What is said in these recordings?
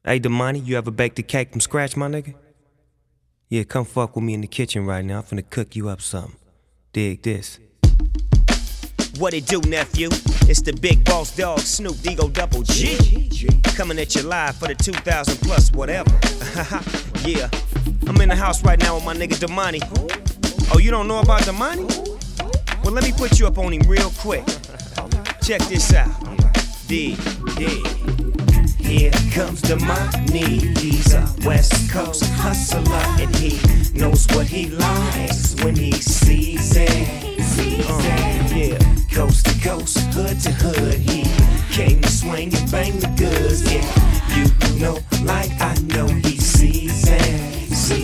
Hey, Damani, you ever baked a cake from scratch, my nigga? Yeah, come fuck with me in the kitchen right now. I'm finna cook you up something. Dig this. What it do, nephew? It's the big boss dog, Snoop Dogg Double G. Coming at you live for the 2000 plus whatever. Yeah, I'm in the house right now with my nigga Damani. Oh, you don't know about Damani? Well, let me put you up on him real quick. Check this out. Dig. Here comes Damani, he's a West Coast hustler, and he knows what he likes when he sees it. Yeah, coast to coast, hood to hood, he came to swing and bang the goods. Yeah, you know, like I know, he sees it.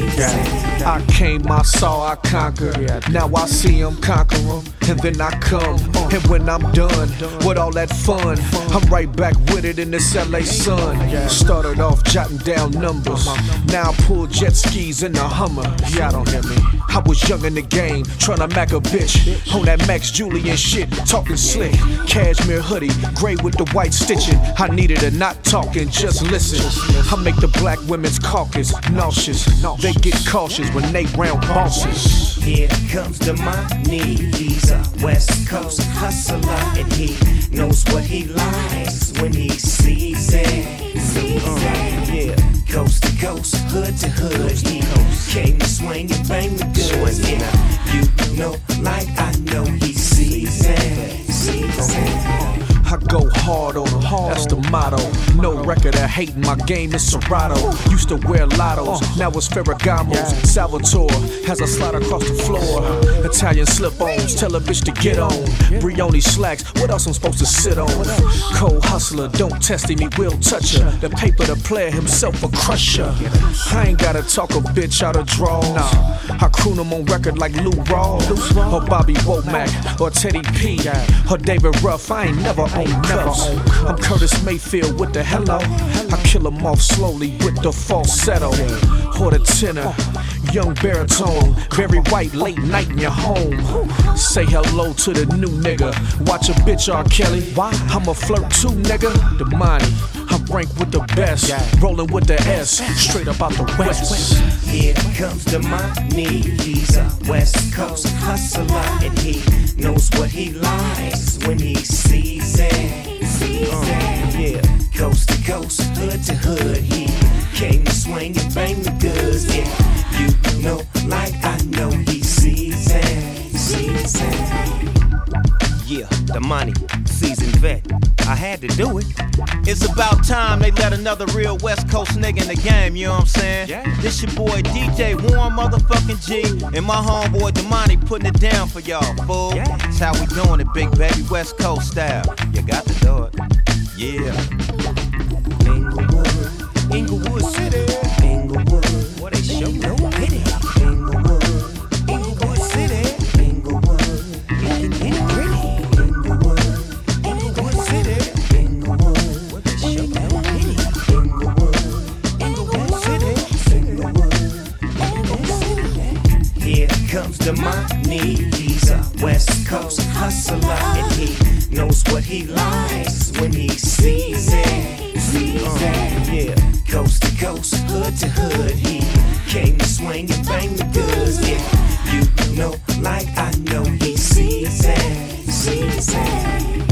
I came, I saw, I conquered. Now I see him conquer them, and then I come. And when I'm done with all that fun, I'm right back with it in this LA sun. Started off jotting down numbers, now I pull jet skis in the Hummer. Yeah, don't hear me. I was young in the game, tryna mac a bitch on that Max Julian shit, talking slick. Cashmere hoodie, gray with the white stitching. I needed a not talking, just listen. I make the black women's caucus nauseous. They get cautious when they round bosses. Here comes Damani, he's a West Coast hustler, and he knows what he likes when he sees it. Yeah, coast to coast, hood to hood, he came to swing and bang the goods. Yeah, you know, like I know, he sees it. I go hard on them, that's the motto. No record of hating, my game is Serato. Used to wear lottos, now it's Ferragamos. Salvatore has a slide across the floor. Italian slip-ons, tell a bitch to get on. Brioni slacks, what else I'm supposed to sit on? Cold hustler, don't test him, he will touch her. The paper, the player himself, a crusher. I ain't gotta talk a bitch out of draws. I croon him on record like Lou Rawls, or Bobby Womack, or Teddy P, or David Ruff. I ain't never on cuffs. I'm Curtis Mayfield with the hello. I kill him off slowly with the falsetto or the tenor. Young baritone, very white, late night in your home. Say hello to the new nigga. Watch a bitch R. Kelly. I'm a flirt too, nigga. Damani, I rank with the best. Rolling with the S, straight up out the West. Here comes Damani, he's a West Coast hustler, and he knows what he likes when he sees it. Yeah, coast to coast, hood to hood, he came to swing and bang the goods. Yeah, you know, like I know, he sees it. Yeah, Damani, seasoned vet, I had to do it. It's about time they let another real West Coast nigga in the game, you know what I'm saying? Yeah. This your boy DJ Warren motherfucking G, and my homeboy Damani putting it down for y'all, fool. Yeah. That's how we doing it, big baby West Coast style. You got to do it. Yeah. Inglewood City. Inglewood, what they show no pity. Inglewood City. Inglewood, Inglewood City. Inglewood, what they show no pity. Inglewood City. Here comes Damani, he's a West Coast hustler, and he knows what he likes when he sees it. Yeah, coast to coast, hood to hood, he came to swing and bang the goods. Yeah, you know, like I know, he sees it.